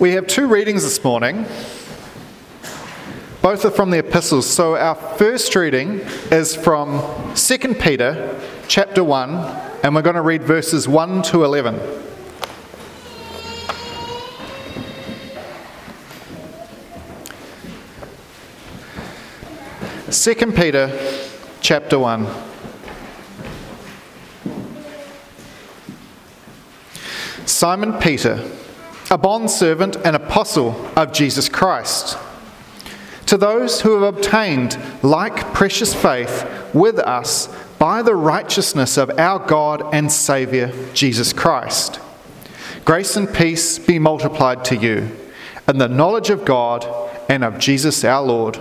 We have two readings this morning. Both are from the epistles. So our first reading is from 2 Peter chapter 1, and we're going to read verses 1 to 11. Second Peter chapter 1. Simon Peter, a bondservant and apostle of Jesus Christ, to those who have obtained like precious faith with us by the righteousness of our God and Saviour, Jesus Christ. Grace and peace be multiplied to you in the knowledge of God and of Jesus our Lord,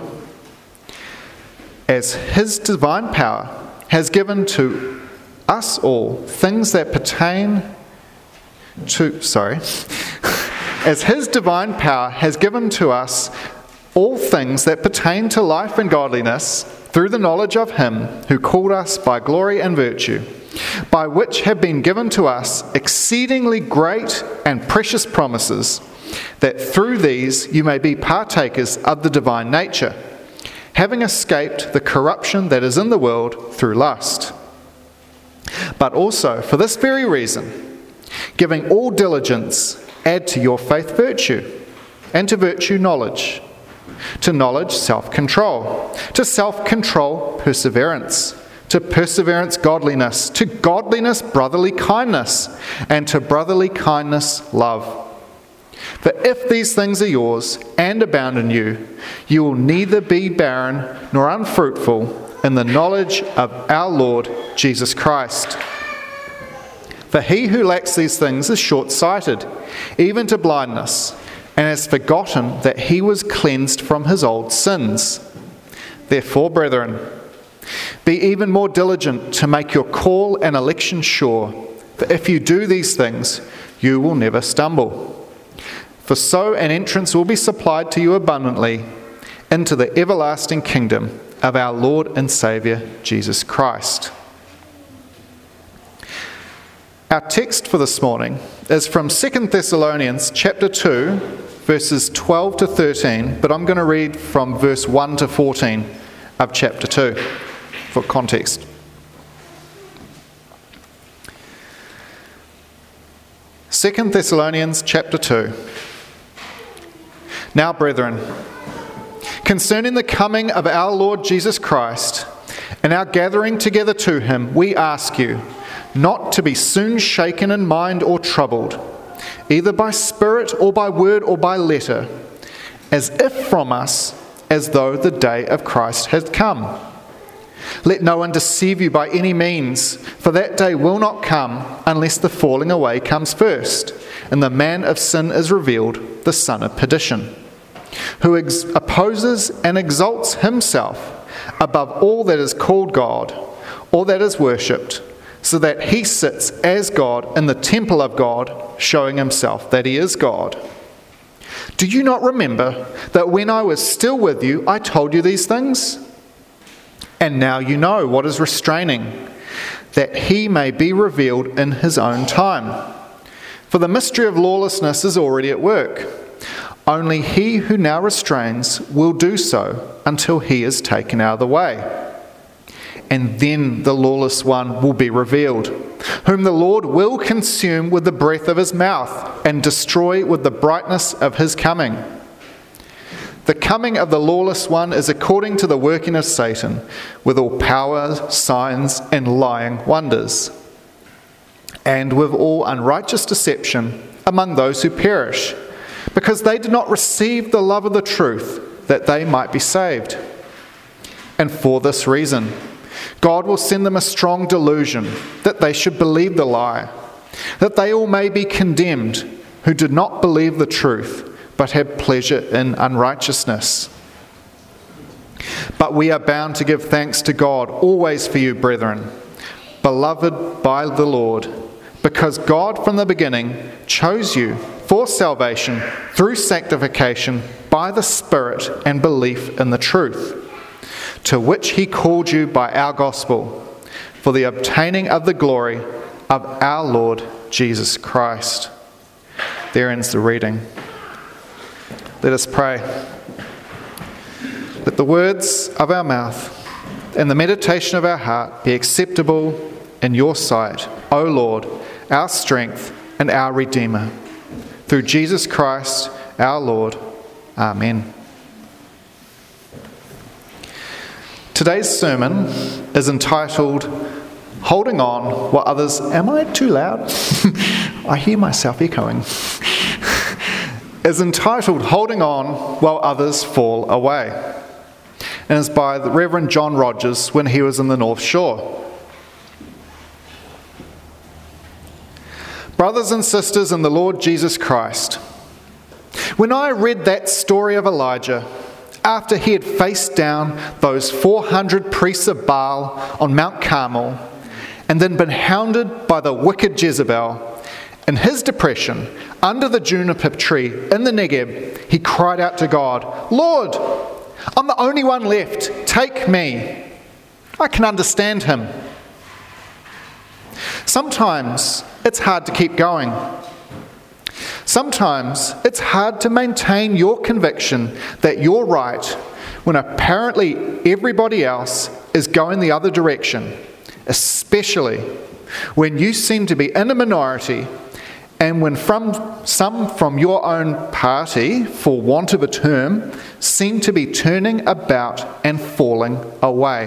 as his divine power has given to us all things that pertain to, as his divine power has given to us all things that pertain to life and godliness through the knowledge of him who called us by glory and virtue, by which have been given to us exceedingly great and precious promises, that through these you may be partakers of the divine nature, having escaped the corruption that is in the world through lust. But also, for this very reason, giving all diligence, add to your faith virtue, and to virtue knowledge, to knowledge self-control, to self-control perseverance, to perseverance godliness, to godliness brotherly kindness, and to brotherly kindness love. For if these things are yours and abound in you, you will neither be barren nor unfruitful in the knowledge of our Lord Jesus Christ. For he who lacks these things is short-sighted, even to blindness, and has forgotten that he was cleansed from his old sins. Therefore, brethren, be even more diligent to make your call and election sure, for if you do these things, you will never stumble. For so an entrance will be supplied to you abundantly into the everlasting kingdom of our Lord and Saviour, Jesus Christ. Our text for this morning is from 2 Thessalonians chapter 2, verses 12 to 13, but I'm going to read from verse 1 to 14 of chapter 2 for context. Second Thessalonians chapter 2. Now, brethren, concerning the coming of our Lord Jesus Christ and our gathering together to him, we ask you not to be soon shaken in mind or troubled, either by spirit or by word or by letter, as if from us, as though the day of Christ had come. Let no one deceive you by any means, for that day will not come unless the falling away comes first, and the man of sin is revealed, the son of perdition, who opposes and exalts himself above all that is called God, or that is worshipped, so that he sits as God in the temple of God, showing himself that he is God. Do you not remember that when I was still with you, I told you these things? And now you know what is restraining, that he may be revealed in his own time. For the mystery of lawlessness is already at work. Only he who now restrains will do so until he is taken out of the way. And then the lawless one will be revealed, whom the Lord will consume with the breath of his mouth and destroy with the brightness of his coming. The coming of the lawless one is according to the working of Satan, with all power, signs, and lying wonders, and with all unrighteous deception among those who perish, because they did not receive the love of the truth, that they might be saved. And for this reason, God will send them a strong delusion, that they should believe the lie, that they all may be condemned, who did not believe the truth, but had pleasure in unrighteousness. But we are bound to give thanks to God always for you, brethren, beloved by the Lord, because God from the beginning chose you for salvation through sanctification by the Spirit and belief in the truth, to which he called you by our gospel, for the obtaining of the glory of our Lord Jesus Christ. There ends the reading. Let us pray. Let the words of our mouth and the meditation of our heart be acceptable in your sight, O Lord, our strength and our Redeemer. Through Jesus Christ, our Lord. Amen. Today's sermon is entitled, Holding On While Others... Am I too loud? I hear myself echoing. Is entitled, Holding On While Others Fall Away. And is by the Reverend John Rogers when he was in the North Shore. Brothers and sisters in the Lord Jesus Christ, when I read that story of Elijah, after he had faced down those 400 priests of Baal on Mount Carmel, and then been hounded by the wicked Jezebel, in his depression, under the juniper tree in the Negev, he cried out to God, Lord, I'm the only one left, take me. I can understand him. Sometimes it's hard to keep going. Sometimes it's hard to maintain your conviction that you're right when apparently everybody else is going the other direction, especially when you seem to be in a minority and when some from your own party, for want of a term, seem to be turning about and falling away.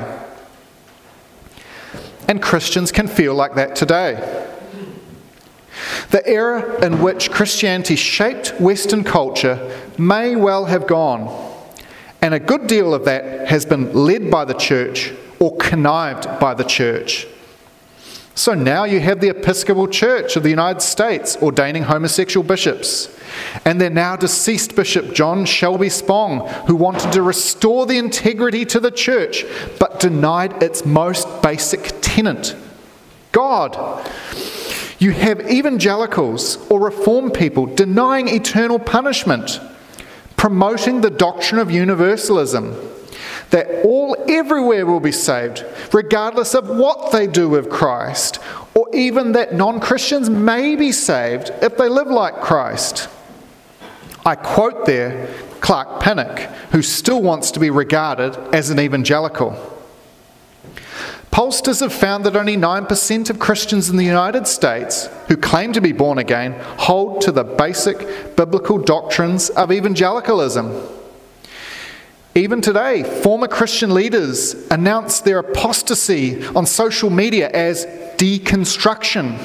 And Christians can feel like that today. The era in which Christianity shaped Western culture may well have gone, and a good deal of that has been led by the church or connived by the church. So now you have the Episcopal Church of the United States ordaining homosexual bishops, and their now deceased Bishop John Shelby Spong, who wanted to restore the integrity to the church but denied its most basic tenet, God. You have evangelicals or reformed people denying eternal punishment, promoting the doctrine of universalism, that all everywhere will be saved, regardless of what they do with Christ, or even that non-Christians may be saved if they live like Christ. I quote there Clark Pinnock, who still wants to be regarded as an evangelical. Pollsters have found that only 9% of Christians in the United States who claim to be born again hold to the basic biblical doctrines of evangelicalism. Even today, former Christian leaders announce their apostasy on social media as deconstruction.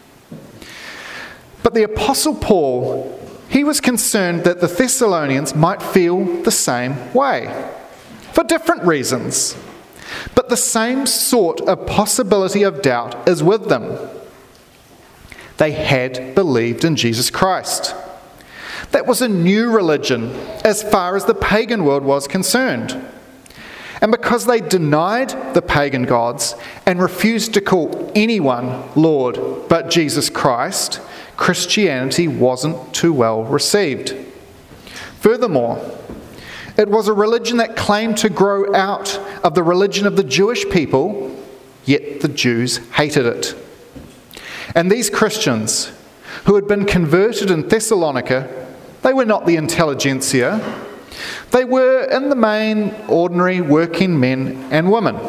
But the Apostle Paul, he was concerned that the Thessalonians might feel the same way, for different reasons. But the same sort of possibility of doubt is with them. They had believed in Jesus Christ. That was a new religion as far as the pagan world was concerned. And because they denied the pagan gods and refused to call anyone Lord but Jesus Christ, Christianity wasn't too well received. Furthermore, it was a religion that claimed to grow out of the religion of the Jewish people, yet the Jews hated it. And these Christians, who had been converted in Thessalonica, they were not the intelligentsia. They were, in the main, ordinary working men and women.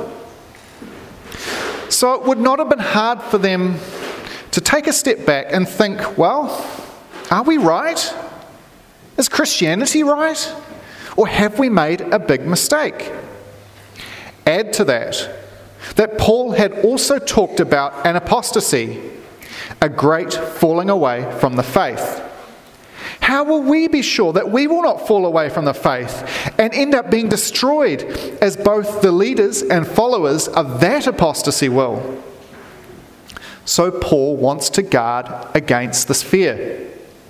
So it would not have been hard for them to take a step back and think, well, are we right? Is Christianity right? Or have we made a big mistake? Add to that Paul had also talked about an apostasy, a great falling away from the faith. How will we be sure that we will not fall away from the faith and end up being destroyed as both the leaders and followers of that apostasy will? So Paul wants to guard against this fear.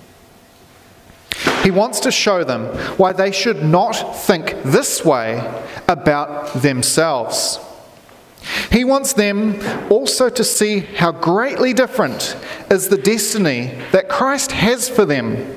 He wants to show them why they should not think this way about themselves. He wants them also to see how greatly different is the destiny that Christ has for them.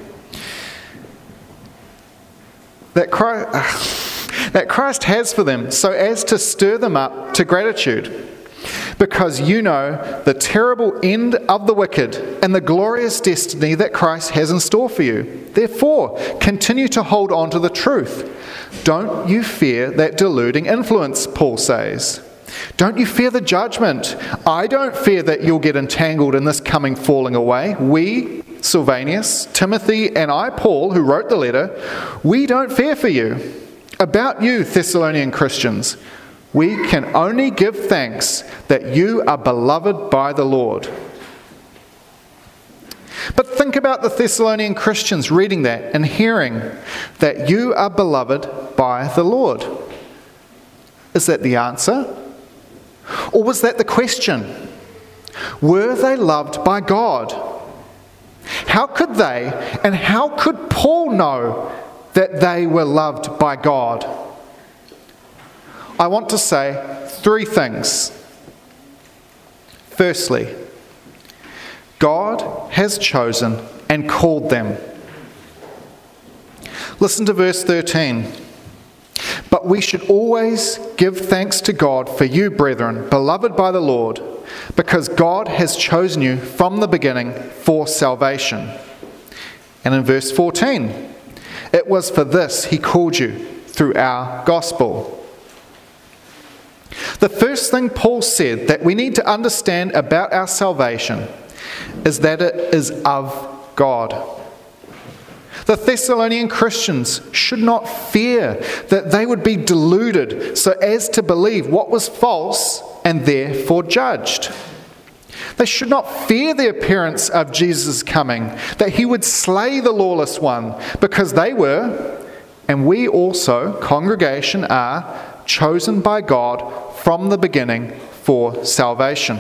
That Christ has for them, so as to stir them up to gratitude. because you know the terrible end of the wicked and the glorious destiny that Christ has in store for you. Therefore, continue to hold on to the truth. Don't you fear that deluding influence, Paul says. Don't you fear the judgment? I don't fear that you'll get entangled in this coming falling away. We, Silvanus, Timothy, and I, Paul, who wrote the letter, we don't fear for you. About you, Thessalonian Christians, we can only give thanks that you are beloved by the Lord. But think about the Thessalonian Christians reading that and hearing that you are beloved by the Lord. Is that the answer? Or was that the question? Were they loved by God? How could they and how could Paul know that they were loved by God? I want to say three things. Firstly, God has chosen and called them. Listen to verse 13. But we should always give thanks to God for you, brethren, beloved by the Lord, because God has chosen you from the beginning for salvation. And in verse 14, it was for this he called you through our gospel. The first thing Paul said that we need to understand about our salvation is that it is of God. The Thessalonian Christians should not fear that they would be deluded so as to believe what was false and therefore judged. They should not fear the appearance of Jesus' coming, that he would slay the lawless one, because they were, and we also, congregation, are chosen by God from the beginning for salvation.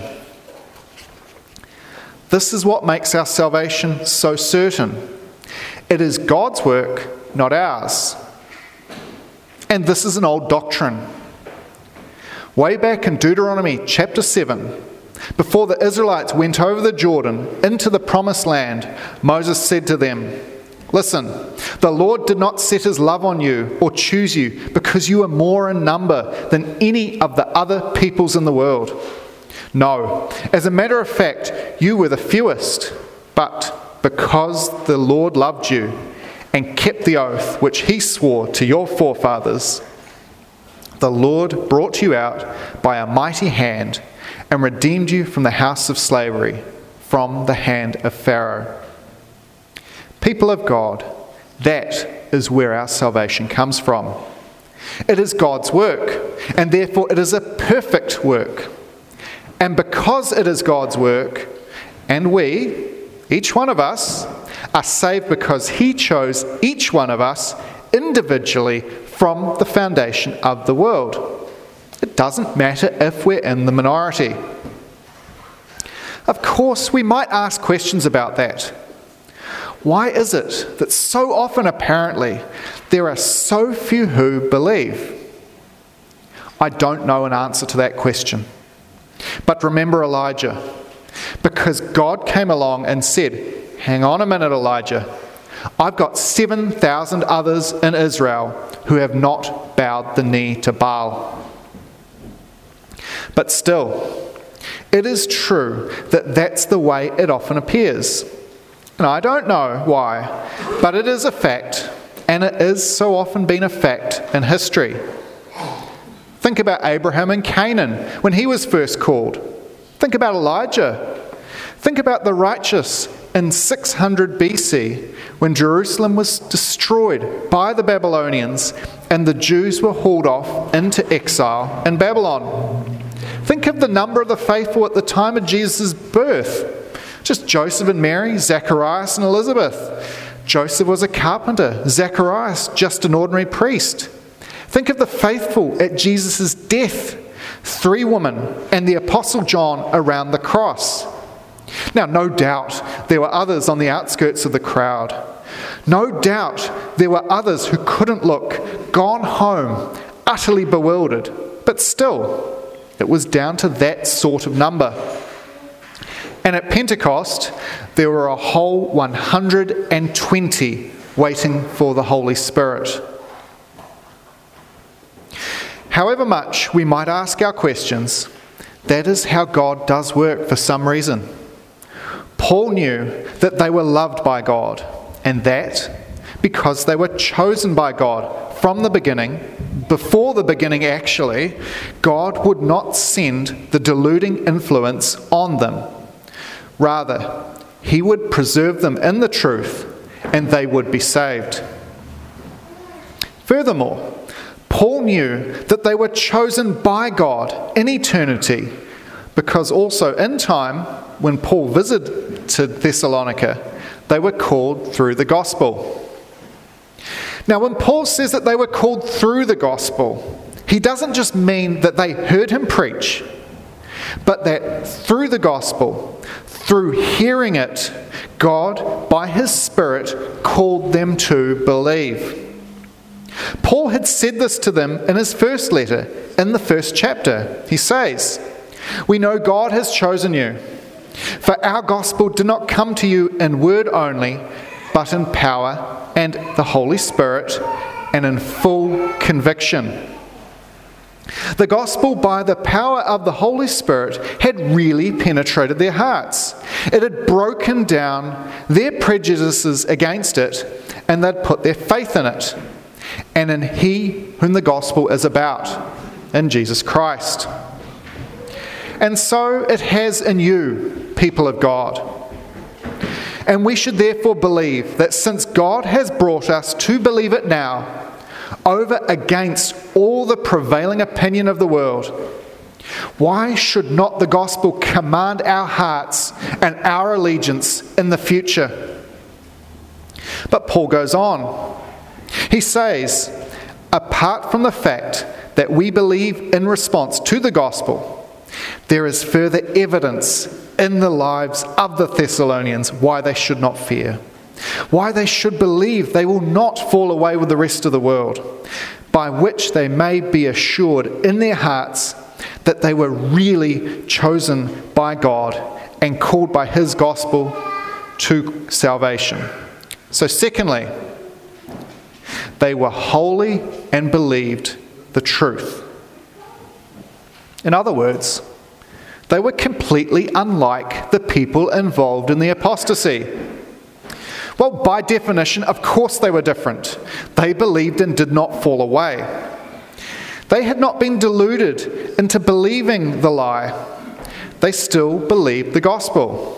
This is what makes our salvation so certain. It is God's work, not ours. And this is an old doctrine. Way back in Deuteronomy chapter 7, before the Israelites went over the Jordan into the promised land, Moses said to them, "Listen, the Lord did not set his love on you or choose you because you are more in number than any of the other peoples in the world. No, as a matter of fact, you were the fewest, but because the Lord loved you and kept the oath which he swore to your forefathers, the Lord brought you out by a mighty hand and redeemed you from the house of slavery, from the hand of Pharaoh." People of God, that is where our salvation comes from. It is God's work, and therefore it is a perfect work. And because it is God's work, and we, each one of us, are saved because he chose each one of us individually from the foundation of the world. It doesn't matter if we're in the minority. Of course, we might ask questions about that. Why is it that so often, apparently, there are so few who believe? I don't know an answer to that question. But remember Elijah, because God came along and said, "Hang on a minute, Elijah. I've got 7,000 others in Israel who have not bowed the knee to Baal." But still, it is true that that's the way it often appears. And I don't know why, but it is a fact, and it has so often been a fact in history. Think about Abraham and Canaan when he was first called. Think about Elijah. Think about the righteous in 600 BC when Jerusalem was destroyed by the Babylonians and the Jews were hauled off into exile in Babylon. Think of the number of the faithful at the time of Jesus' birth. Just Joseph and Mary, Zacharias and Elizabeth. Joseph was a carpenter, Zacharias just an ordinary priest. Think of the faithful at Jesus' death, 3 women and the Apostle John around the cross. Now, no doubt there were others on the outskirts of the crowd. No doubt there were others who couldn't look, gone home, utterly bewildered. But still, it was down to that sort of number. And at Pentecost, there were a whole 120 waiting for the Holy Spirit. However much we might ask our questions, That is how God does work for some reason. Paul knew that they were loved by God, and that because they were chosen by God from the beginning, before the beginning actually, God would not send the deluding influence on them. Rather, he would preserve them in the truth, and they would be saved. Furthermore, Paul knew that they were chosen by God in eternity, because also in time, when Paul visited Thessalonica, they were called through the gospel. Now, when Paul says that they were called through the gospel, he doesn't just mean that they heard him preach, but that through the gospel, through hearing it, God, by his Spirit, called them to believe. Paul had said this to them in his first letter, in the first chapter. He says, "We know God has chosen you, for our gospel did not come to you in word only, but in power and the Holy Spirit and in full conviction." The gospel, by the power of the Holy Spirit, had really penetrated their hearts. It had broken down their prejudices against it, and they'd put their faith in it, and in He whom the gospel is about, in Jesus Christ. And so it has in you, people of God. And we should therefore believe that since God has brought us to believe it now, over against all the prevailing opinion of the world, why should not the gospel command our hearts and our allegiance in the future? But Paul goes on. He says, apart from the fact that we believe in response to the gospel, there is further evidence in the lives of the Thessalonians why they should not fear, why they should believe they will not fall away with the rest of the world, by which they may be assured in their hearts that they were really chosen by God and called by His gospel to salvation. So secondly, they were holy and believed the truth. In other words, they were completely unlike the people involved in the apostasy. Well, by definition, of course they were different. They believed and did not fall away. They had not been deluded into believing the lie. They still believed the gospel.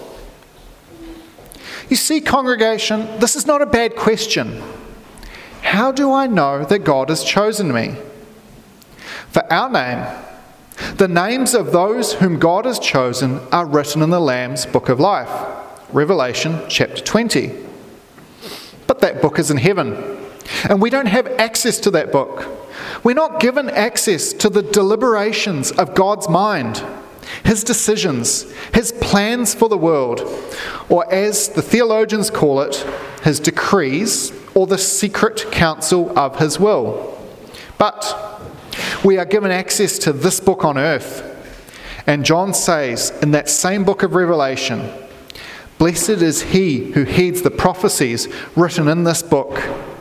You see, congregation, this is not a bad question. How do I know that God has chosen me? For our name, the names of those whom God has chosen are written in the Lamb's book of life, Revelation chapter 20. But that book is in heaven, and we don't have access to that book. We're not given access to the deliberations of God's mind, His decisions, His plans for the world, or as the theologians call it, His decrees, or the secret counsel of His will. But we are given access to this book on earth. And John says in that same book of Revelation, "Blessed is he who heeds the prophecies written in this book."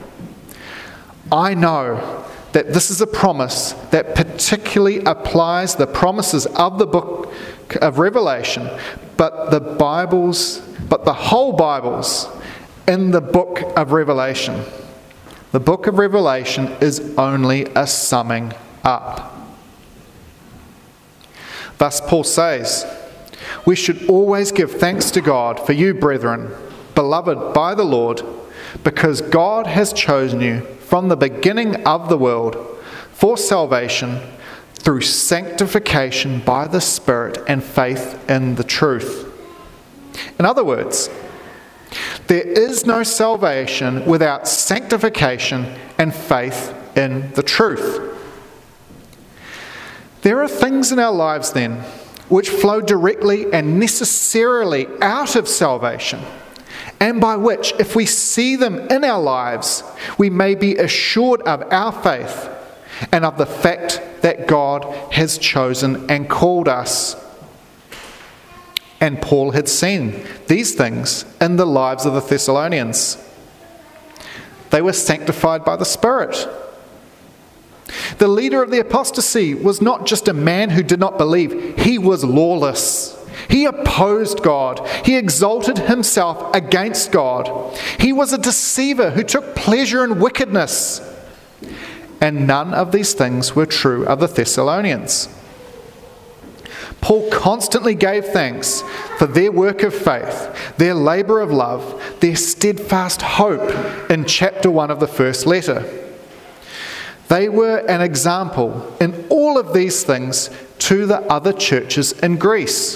I know that this is a promise that particularly applies the promises of the book of Revelation, but the whole Bible's in the book of Revelation. The book of Revelation is only a summing up. Thus Paul says, "We should always give thanks to God for you, brethren, beloved by the Lord, because God has chosen you from the beginning of the world for salvation through sanctification by the Spirit and faith in the truth." In other words, there is no salvation without sanctification and faith in the truth. There are things in our lives then which flow directly and necessarily out of salvation, and by which, if we see them in our lives, we may be assured of our faith and of the fact that God has chosen and called us. And Paul had seen these things in the lives of the Thessalonians. They were sanctified by the Spirit. The leader of the apostasy was not just a man who did not believe, he was lawless. He opposed God. He exalted himself against God. He was a deceiver who took pleasure in wickedness. And none of these things were true of the Thessalonians. Paul constantly gave thanks for their work of faith, their labour of love, their steadfast hope in chapter 1 of the first letter. They were an example in all of these things to the other churches in Greece.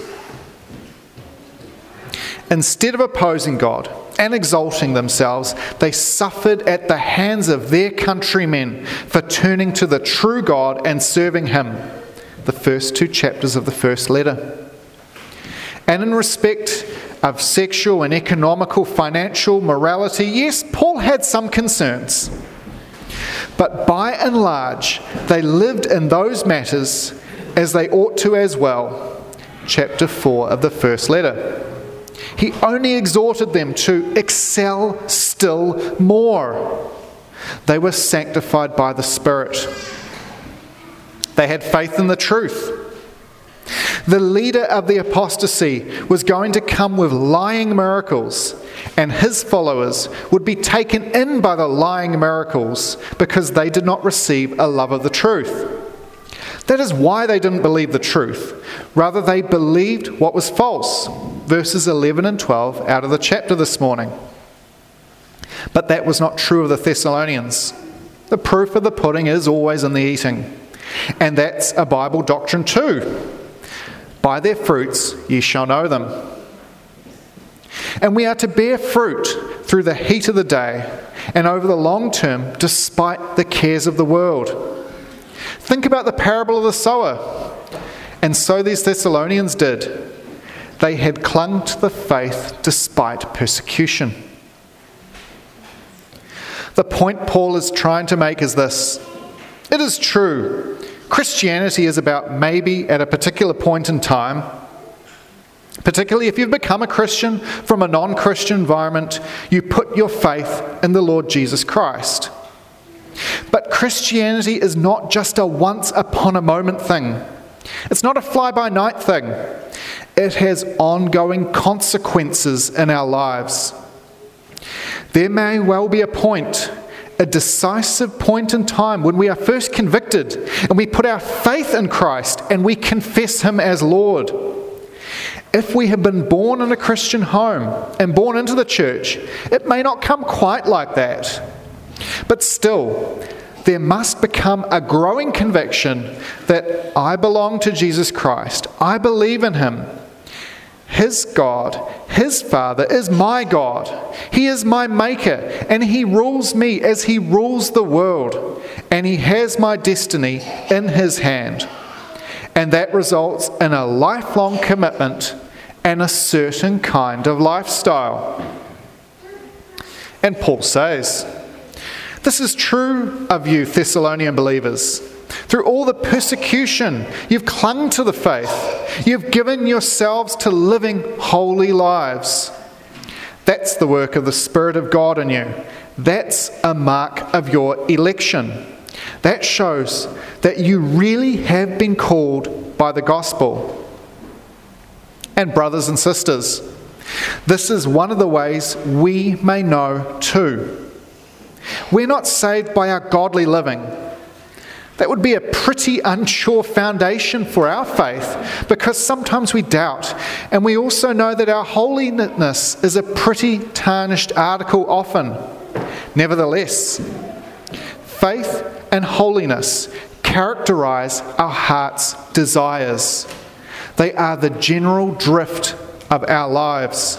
Instead of opposing God and exalting themselves, they suffered at the hands of their countrymen for turning to the true God and serving Him. The first 2 chapters of the first letter. And in respect of sexual and economical, financial morality, yes, Paul had some concerns. But by and large, they lived in those matters as they ought to as well. Chapter 4 of the first letter. He only exhorted them to excel still more. They were sanctified by the Spirit. They had faith in the truth. The leader of the apostasy was going to come with lying miracles, and his followers would be taken in by the lying miracles because they did not receive a love of the truth. That is why they didn't believe the truth. Rather, they believed what was false. Verses 11 and 12 out of the chapter this morning. But that was not true of the Thessalonians. The proof of the pudding is always in the eating. And that's a Bible doctrine too. By their fruits ye shall know them. And we are to bear fruit through the heat of the day and over the long term despite the cares of the world. Think about the parable of the sower. And so these Thessalonians did. They had clung to the faith despite persecution. The point Paul is trying to make is this. It is true, Christianity is about maybe at a particular point in time, particularly if you've become a Christian from a non-Christian environment, you put your faith in the Lord Jesus Christ. But Christianity is not just a once-upon-a-moment thing. It's not a fly-by-night thing. It has ongoing consequences in our lives. There may well be a point, a decisive point in time when we are first convicted and we put our faith in Christ and we confess Him as Lord. If we have been born in a Christian home and born into the church, it may not come quite like that. But still, there must become a growing conviction that I belong to Jesus Christ. I believe in Him. His God, His Father, is my God. He is my Maker, and He rules me as He rules the world, and He has my destiny in His hand. And that results in a lifelong commitment and a certain kind of lifestyle. And Paul says, this is true of you, Thessalonian believers. Through all the persecution, you've clung to the faith. You've given yourselves to living holy lives. That's the work of the Spirit of God in you. That's a mark of your election. That shows that you really have been called by the gospel. And brothers and sisters, this is one of the ways we may know too. We're not saved by our godly living. That would be a pretty unsure foundation for our faith because sometimes we doubt. And we also know that our holiness is a pretty tarnished article often. Nevertheless, faith and holiness characterize our heart's desires. They are the general drift of our lives.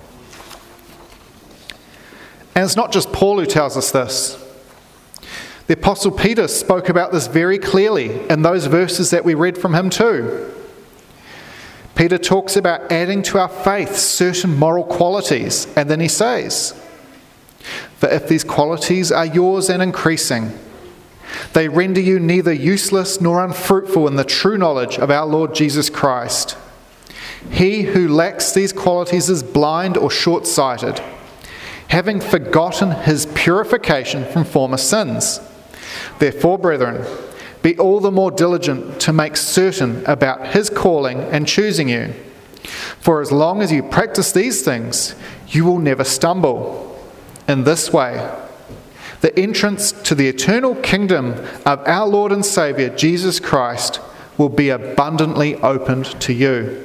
And it's not just Paul who tells us this. The Apostle Peter spoke about this very clearly in those verses that we read from him too. Peter talks about adding to our faith certain moral qualities, and then he says, "For if these qualities are yours and increasing, they render you neither useless nor unfruitful in the true knowledge of our Lord Jesus Christ. He who lacks these qualities is blind or short-sighted, having forgotten his purification from former sins. Therefore, brethren, be all the more diligent to make certain about his calling and choosing you. For as long as you practice these things, you will never stumble. In this way, the entrance to the eternal kingdom of our Lord and Saviour, Jesus Christ, will be abundantly opened to you.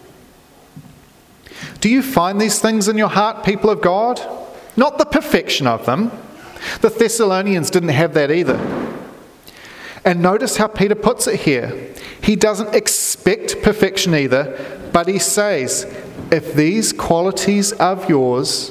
Do you find these things in your heart, people of God? Not the perfection of them. The Thessalonians didn't have that either. And notice how Peter puts it here. He doesn't expect perfection either, but he says, if these qualities of yours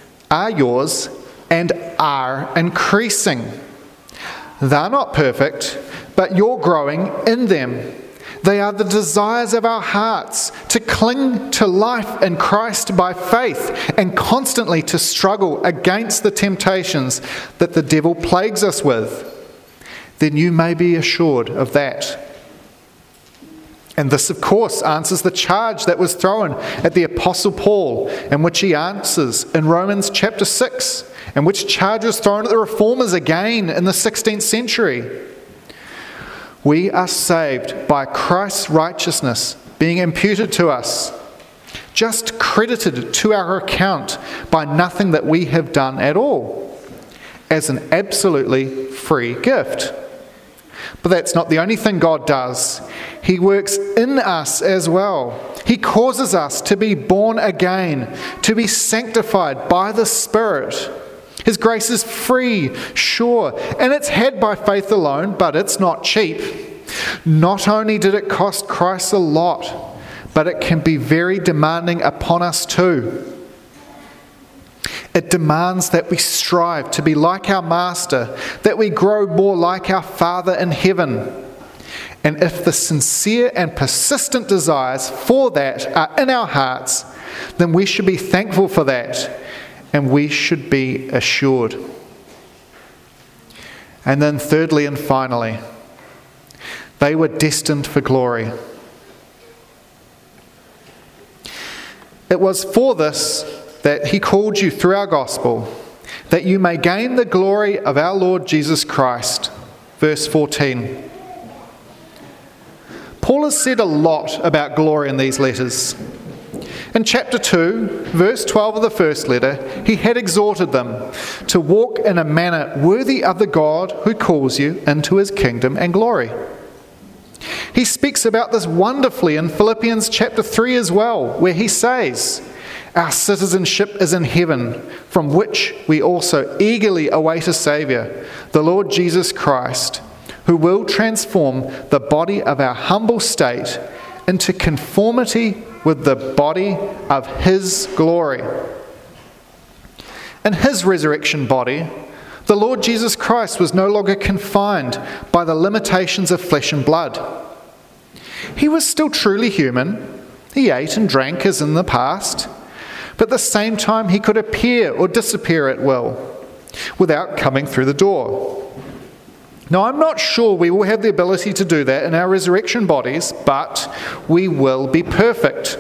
and are increasing. They're not perfect, but you're growing in them. They are the desires of our hearts to cling to life in Christ by faith and constantly to struggle against the temptations that the devil plagues us with. Then you may be assured of that. And this, of course, answers the charge that was thrown at the Apostle Paul, and which he answers in Romans chapter 6, and which charge was thrown at the Reformers again in the 16th century. We are saved by Christ's righteousness being imputed to us, just credited to our account by nothing that we have done at all, as an absolutely free gift. But that's not the only thing God does. He works in us as well. He causes us to be born again, to be sanctified by the Spirit. His grace is free, sure, and it's had by faith alone, but it's not cheap. Not only did it cost Christ a lot, but it can be very demanding upon us too. It demands that we strive to be like our Master, that we grow more like our Father in heaven. And if the sincere and persistent desires for that are in our hearts, then we should be thankful for that, and we should be assured. And then thirdly and finally, they were destined for glory. It was for this that he called you through our gospel, that you may gain the glory of our Lord Jesus Christ. Verse 14. Paul has said a lot about glory in these letters. In chapter 2, verse 12 of the first letter, he had exhorted them to walk in a manner worthy of the God who calls you into his kingdom and glory. He speaks about this wonderfully in Philippians chapter 3 as well, where he says, our citizenship is in heaven, from which we also eagerly await a Saviour, the Lord Jesus Christ, who will transform the body of our humble state into conformity with the body of his glory. In his resurrection body, the Lord Jesus Christ was no longer confined by the limitations of flesh and blood. He was still truly human. He ate and drank as in the past, but at the same time he could appear or disappear at will without coming through the door. Now, I'm not sure we will have the ability to do that in our resurrection bodies, but we will be perfect.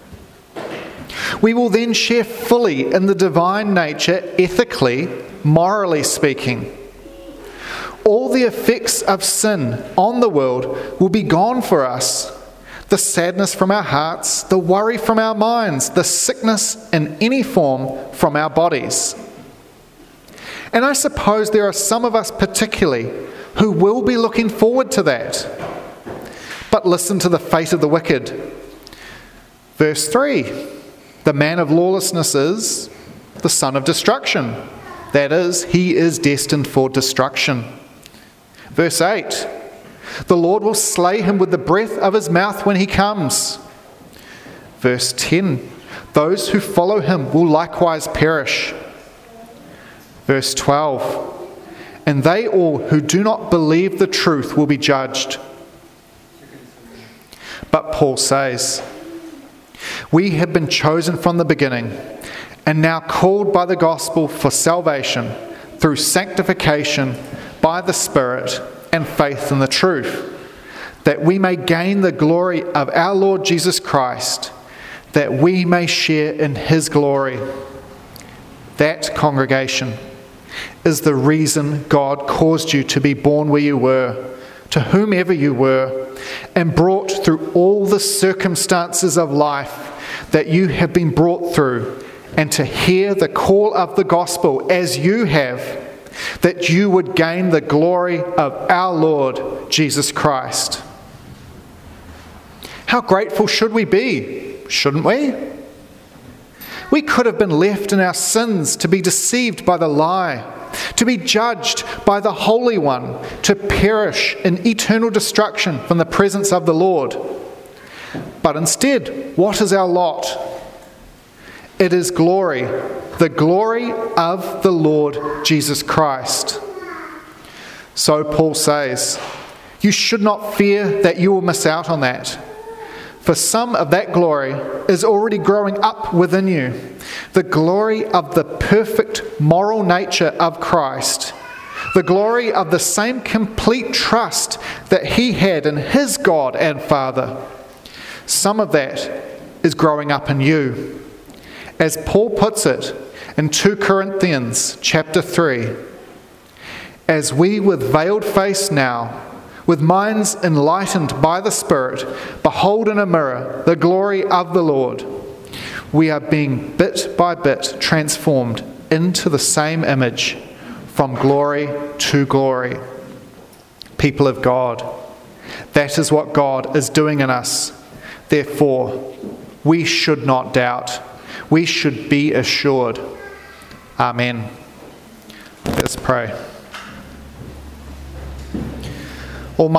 We will then share fully in the divine nature, ethically, morally speaking. All the effects of sin on the world will be gone for us. The sadness from our hearts, the worry from our minds, the sickness in any form from our bodies. And I suppose there are some of us particularly who will be looking forward to that. But listen to the fate of the wicked. Verse 3, the man of lawlessness is the son of destruction. That is, he is destined for destruction. Verse 8, the Lord will slay him with the breath of his mouth when he comes. Verse 10, those who follow him will likewise perish. Verse 12, and they all who do not believe the truth will be judged. But Paul says, we have been chosen from the beginning and now called by the gospel for salvation through sanctification by the Spirit and faith in the truth, that we may gain the glory of our Lord Jesus Christ, that we may share in his glory. That, congregation, is the reason God caused you to be born where you were, to whomever you were, and brought through all the circumstances of life that you have been brought through, and to hear the call of the gospel as you have, that you would gain the glory of our Lord Jesus Christ. How grateful should we be, shouldn't we? We could have been left in our sins to be deceived by the lie, to be judged by the Holy One, to perish in eternal destruction from the presence of the Lord. But instead, what is our lot? It is glory, the glory of the Lord Jesus Christ. So Paul says, you should not fear that you will miss out on that. For some of that glory is already growing up within you, the glory of the perfect moral nature of Christ, the glory of the same complete trust that he had in his God and Father. Some of that is growing up in you. As Paul puts it in 2 Corinthians chapter 3, as we with veiled face now, with minds enlightened by the Spirit, behold in a mirror the glory of the Lord, we are being bit by bit transformed into the same image, from glory to glory. People of God, that is what God is doing in us. Therefore, we should not doubt. We should be assured. Amen. Let's pray.